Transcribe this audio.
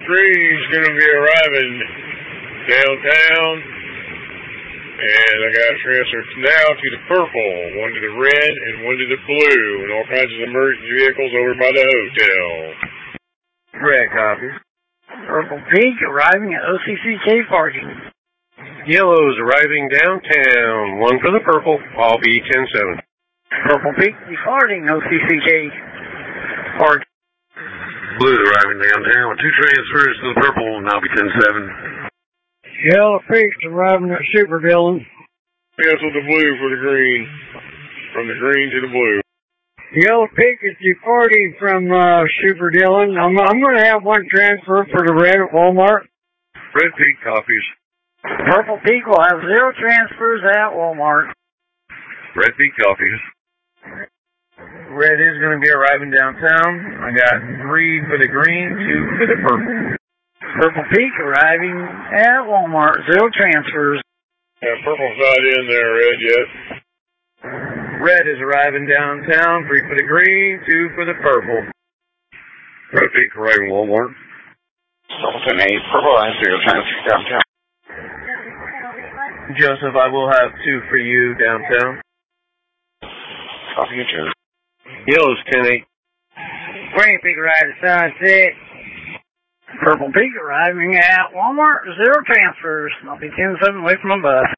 Green's going to be arriving downtown, and I got transferred now to the purple, one to the red, and one to the blue, and all kinds of emergency vehicles over by the hotel. Red copy. Purple Peak arriving at OCCK parking. Yellow's arriving downtown, one for the purple, I'll be 10-7. Purple Peak departing OCCK parking. Blue's arriving downtown with 2 transfers to the purple, and I'll be 10-7. Yellow Peak's arriving at Super Dillon. Cancel the blue for the green. From the green to the blue. Yellow Peak is departing from Super Dillon. I'm going to have one transfer for the red at Walmart. Red Peak copies. Purple Peak will have 0 transfers at Walmart. Red Peak copies. Red is going to be arriving downtown. I got 3 for the green, 2 for the purple. Purple Peak arriving at Walmart. 0 transfers. Yeah, purple's not in there, red yet. Red is arriving downtown. 3 for the green, 2 for the purple. Red Peak arriving Walmart. 10-8, purple line 0 transfer downtown. Joseph, I will have 2 for you downtown. Copy you, Joe. Yellow's 10-8. Green Peak arriving at Sunset. Purple Peak arriving at Walmart. 0 transfers. I'll be 10-7 away from my bus.